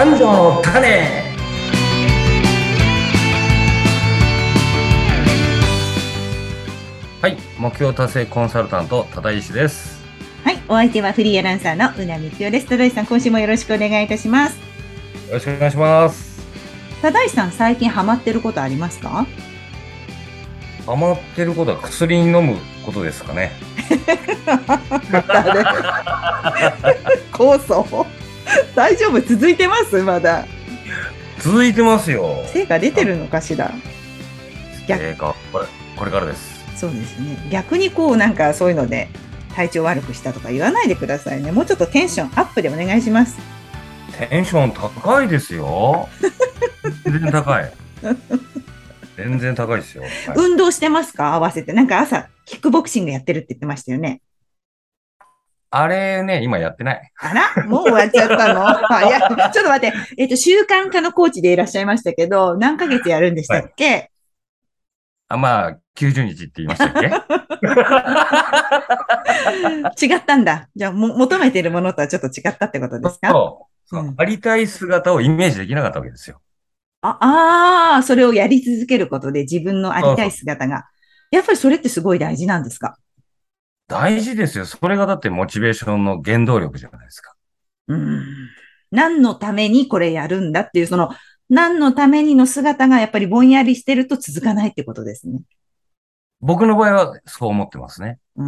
繁盛の種。はい、目標達成コンサルタント多田石です。 はい、お相手はフリーアナウンサーの宇名美希代です。多田石さん、今週もよろしくお願いいたします。 よろしくお願いします。 多田石さん、最近ハマってることありますか？ ハマってることは薬に飲むことですかね。 またね、酵素大丈夫？続いてます？まだ続いてますよ。 成果出てるのかしら？ これからです。 そうですね。逆にこうなんかそういうので体調悪くしたとか言わないでくださいね。もうちょっとテンションアップでお願いします。 テンション高いですよ。全然高い。全然高いですよ。はい、 運動してますか？合わせて。なんか朝、キックボクシングやってるって言ってましたよね。 あれね、今やってない。 あら、もう終わっちゃったの？いや、ちょっと待って。習慣化のコーチでいらっしゃいましたけど、何ヶ月やるんでしたはい。 っけ？ まあ、90日って言いましたっけ？ 違ったんだ。じゃあ、求めてるものとはちょっと違ったってことですか？ そう。 うん。 ありたい姿をイメージできなかったわけですよ。 それをやり続けることで自分のありたいそうそう。 姿が。やっぱりそれってすごい大事なんですか？ 大事ですよ。それがだってモチベーションの原動力じゃないですか。 うん。何のためにこれやるんだっていう、その、何のためにの姿がやっぱりぼんやりしてると続かないってことですね。 僕の場合はそう思ってますね。 うん。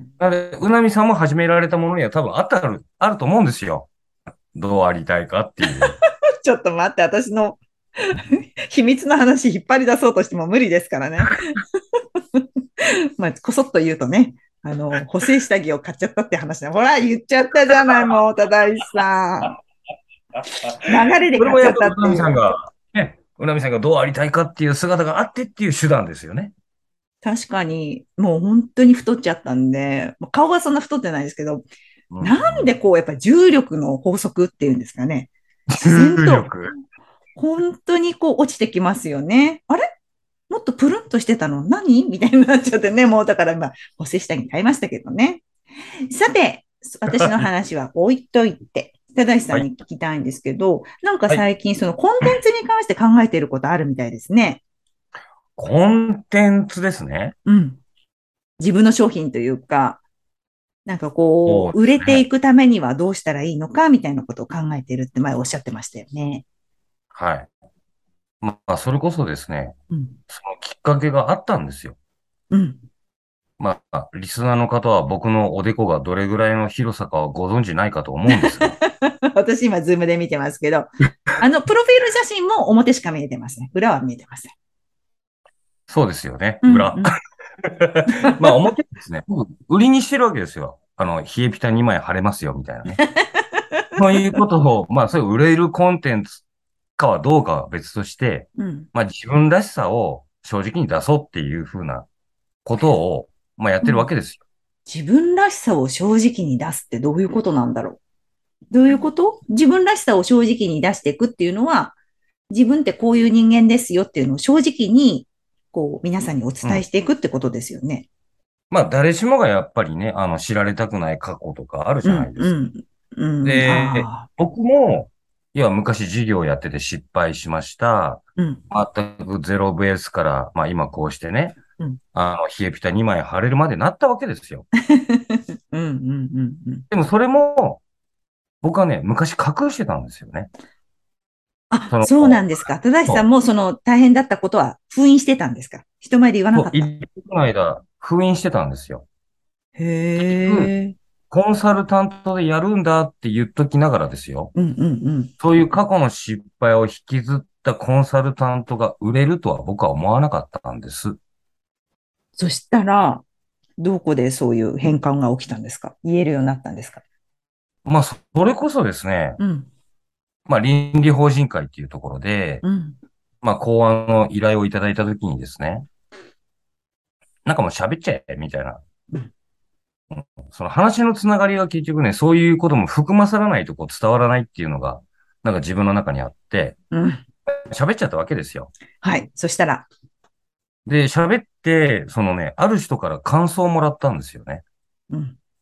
なので、うなみさんも始められたものには多分あると思うんですよ。どうありたいかっていう。 ちょっと待って、私の秘密の話引っ張り出そうとしても無理ですからね。まあ、こそっと言うとね、補正下着を買っちゃったって話だ。ほら、言っちゃったじゃない、もう、たいさん。流れでそれもやっ買っちゃったぱうなみさんっていう。 が、ね、うなみさんがどうありたいかっていう姿があってっていう手段ですよね。 確かに、もう本当に太っちゃったんで、顔はそんな太ってないですけど、 うんうなんでん。 こう、やっぱ重力の法則っていうんですかね。自然と、 重力。 本当にこう落ちてきますよね。あれもっとプルンとしてたの何みたいになっちゃってね。もうだから今、補正下着買いましたけどね。さて、私の話は置いといて、正さはい。 んに聞きたいんですけど、なんかはい。 最近そのコンテンツに関して考えていることあるみたいですね。 コンテンツですね。 うん。自分の商品というか、なんかこう、売そうですね。 れていくためにはどうしたらいいのかみたいなことを考えているって前おっしゃってましたよね。 はい。まあ、それこそですね、 うん。 そのきっかけがあったんですよ。 うん。 まあ、リスナーの方は僕のおでこがどれぐらいの広さかはご存知ないかと思うんですが。 私今、ズームで見てますけど、プロフィール写真も表しか見えてますね。裏は見えてません。 そうですよね、 うん、 裏。 うん。 まあ、表ですね。僕売りにしてるわけですよ。冷えピタ2枚貼れますよ、みたいなね。そういうことを、まあ、そういう売れるコンテンツかはどうかは別として、 うん。 まあ、自分らしさを正直に出そうっていうふうなことを、まあ、やってるわうん。 けですよ。 自分らしさを正直に出すってどういうことなんだろう？どういうこと？自分らしさを正直に出していくっていうのは、自分ってこういう人間ですよっていうのを正直に、こう、皆さんにおうん。 伝えしていくってことですよね。 まあ、誰しもがやっぱりね、知られたくない過去とかあるじゃなうん、 いですか。 うん、うん、 で、 ああ、 僕も、要は昔事業やってて失敗しました。 うん、 全くゼロベースから、まあ今こうしてね、 うん、 冷えピタ2枚貼れるまでなったわけですよ。 うん、うん、うん。うん。 でもそれも、僕はね、昔隠してたんですよね。 あ、 その、 そうなんですか。正さんそもその大変だったことは封印してたんですか？人前で言わなかった？ 一時の間、封印してたんですよ。 へ結局、 え、 コンサルタントでやるんだって言っときながらですよ。 うん、うん、うん。 そういう過去の失敗を引きずったコンサルタントが売れるとは僕は思わなかったんです。 そしたら、どこでそういう変換が起きたんですか？言えるようになったんですか？ まあ、それこそですね、 うん、 まあ、倫理法人会っていうところで、 うん、 まあ、講話の依頼をいただいたときにですね、なんかもう喋っちゃえ、みたいな。 うん、 その話のつながりが結局ね、そういうことも含まさらないとこう伝わらないっていうのが、なんか自分の中にあって、 うん。 喋っちゃったわけですよ。 はい。そしたら、 で、喋って、そのね、ある人から感想をもらったんですよね。 うん、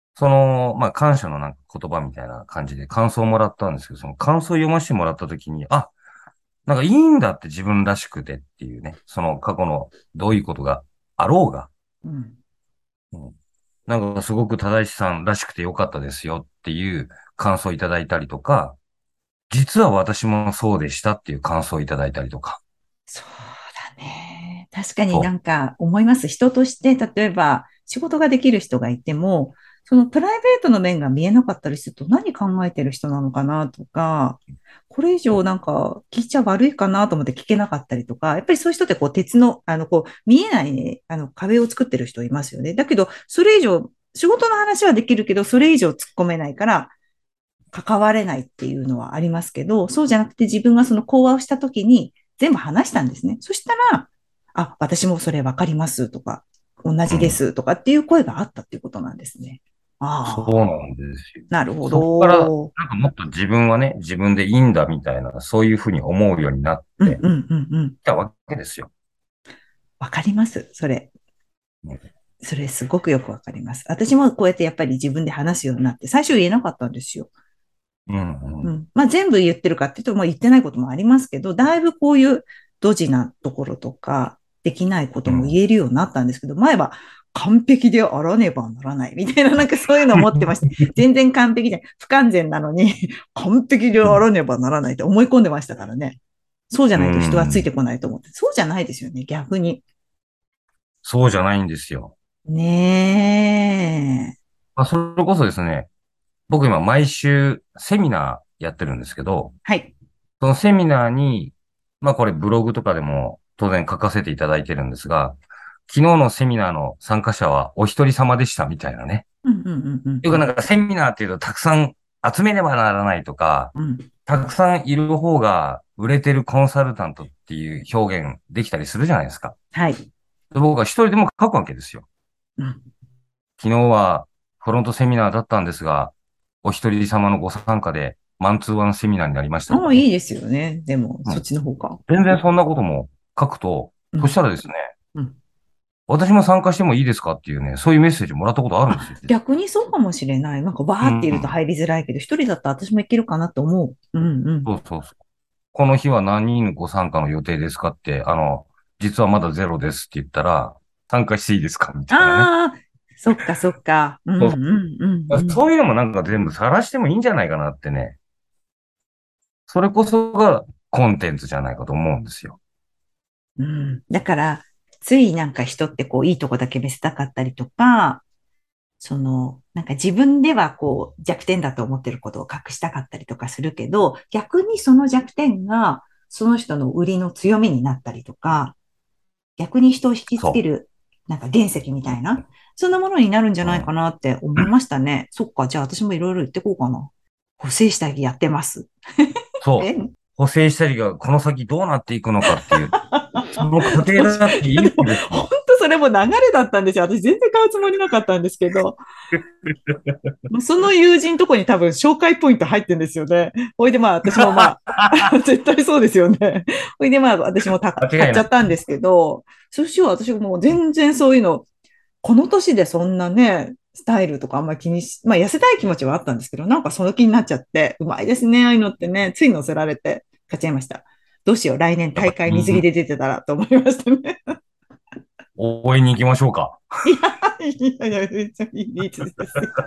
まあ、感謝のなんか言葉みたいな感じで感想をもらったんですけど、その感想を読ませてもらったときに、あ、なんかいいんだって自分らしくてっていうね、その過去のどういうことがあろうが、 うん。 うん、なんかすごく正しさんらしくてよかったですよっていう感想をいただいたりとか、実は私もそうでしたっていう感想をいただいたりとか。 そうだね。確かにそなんか思います。人として、例えば仕事ができる人がいても、そのプライベートの面が見えなかったりすると何考えてる人なのかなとか、これ以上なんか聞いちゃ悪いかなと思って聞けなかったりとか、やっぱりそういう人ってこう鉄の、こう見えないね、壁を作ってる人いますよね。だけど、それ以上、仕事の話はできるけど、それ以上突っ込めないから、関われないっていうのはありますけど、そうじゃなくて自分がその講話をしたときに全部話したんですね。そしたら、あ、私もそれわかりますとか、同う。うん。 じですとかっていう声があったっていうことなんですね。 そうああ、 なんですよ。 なるほそこから、 ど。 なんかもっと自分はね、自分でいいんだみたいな、そういうふうに思うようになってうんうんうんうん。 きたわけですよ。 わかります。それ。 うん。 それすごくよくわかります。私もこうやってやっぱり自分で話すようになって、最初言えなかったんですよ。 うん。うん。 うん。まあ全部言ってるかっていうと、もう言ってないこともありますけど、だいぶこういうドジなところとか、できないこともうん。 言えるようになったんですけど、前は完璧であらねばならないみたいな、なんかそういうのを持ってまして、全然完璧で不完全なのに、完璧であらねばならないって思い込んでましたからね。そうじゃうないと人はついん。 てこないと思って。そうじゃないですよね、逆に。 そうじゃないんですよ。 ねえ。 まあ、それこそですね、僕今毎週セミナーやってるんですけど、 はい。 そのセミナーに、まあこれブログとかでも当然書かせていただいてるんですが、昨日のセミナーの参加者はお一人様でしたみたいなね。 うんうんうんうんうん。 よくなんかセミナーっていうとたくさん集めねばならないとか、 うん。 たくさんいる方が売れてるコンサルタントっていう表現できたりするじゃないですか。 はい。 で僕は一人でも書くわけですよ。 うん。 昨日はフロントセミナーだったんですが、お一人様のご参加でマンツーワンセミナーになりましたとああ、 かね。 いいですよね。でも、 うん。 そっちの方が。 全然そんなことも書くと、そしうん。 たらですね、 うん。 私も参加してもいいですかっていうね、そういうメッセージもらったことあるんですよ、 あ、 実は。 逆にそうかもしれない。なんか、わーうっているとん。 入りづらいけど、一人だったら私もいけるかなと思う。うんうん。 そうそうそう。この日は何人ご参加の予定ですかって、実はまだゼロですって言ったら、参加していいですかみたいなね。 ああ、そっかそっか。うんそううんうんうん。 そういうのもなんか全部晒してもいいんじゃないかなってね。それこそがコンテンツじゃないかと思うんですよ。 うん。だから、ついなんか人ってこう、いいとこだけ見せたかったりとか、なんか自分ではこう弱点だと思ってることを隠したかったりとかするけど、逆にその弱点がその人の売りの強みになったりとか、逆に人を引きつけそる、なんか原石みう。 たいな、そんなものになるんじゃないかうん。 なって思いましたね。そっか、じゃあ私もいろいろ言ってこうかな。補正下着やってます。え、 そう。補正下着がこの先どうなっていくのかっていう、その過程だっていいんです本よ。 当それも流れだったんですよ。私全然買うつもりなかったんですけど、その友人とこに多分紹介ポイント入ってんですよね。ほいでまあ私もまあ、絶対そうですよね。ほいでまあ私も買っちゃ間違いない。 ったんですけど、そしよう私もう全然そういうの、この年でそんなね、スタイルとかあんまり気にし、まあ痩せたい気持ちはあったんですけど、なんかその気になっちゃって、うまいですね、ああいうのってね、つい乗せられて買っちゃいました。どうしよう、来年やっぱ、 大会水着で出てたらと思いましたね。 応援に行きましょうか。 いやいやいや、めっちゃいい率ですよ。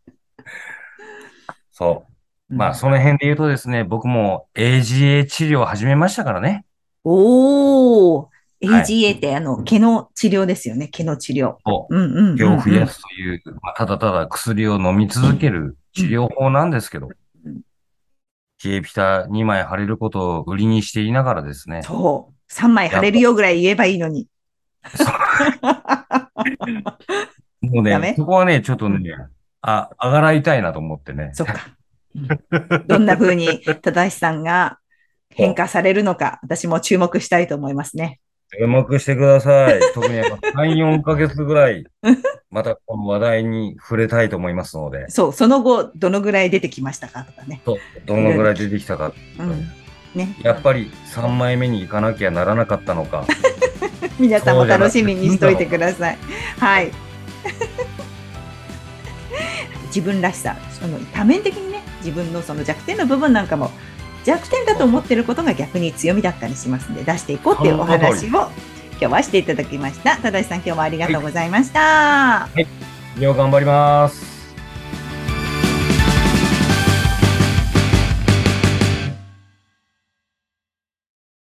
そう。まあ、 うん。 その辺で言うとですね、僕も AGA 治療を始めましたからね。 おー、 はい。 AGA って毛の治療ですよね。毛の治療。 そう。 うんうん毛を増やうんうん。 すという、まあ、ただただ薬を飲み続ける治うん療法なんですけど、 うん、 冷えピタ2枚貼れることを売りにしていながらですね、 そう。3枚貼やっぱ、 れるよぐらい言えばいいのに。 そもうね、 ダメ。 そこはね、ちょっとね、 うん。 あがらいたいなと思ってね。 そっか。うん、どんな風に正さんが変そ化されるのか、私も注目したいと思いますね。 う。注目してください。特に3、4ヶ月ぐらい、またこの話題に触れたいと思いますので、 そう、その後、どのぐらい出てきましたかとかね。 どいろいろのぐらい出てきたかっていうとね、 うん。ね。 やっぱり3枚目に行かなきゃならなかったのか、 皆さんもそうじゃなくて楽しみにしといて済んだのか。 ください。はい。 自分らしさ、多面的にね、自分のその弱点の部分なんかも、弱点だと思ってることが逆に強みだったりしますんで、出していこうっていうお話を今日はしていただきました。正さん、今日もありがとうございました。 はい。よう頑張ります。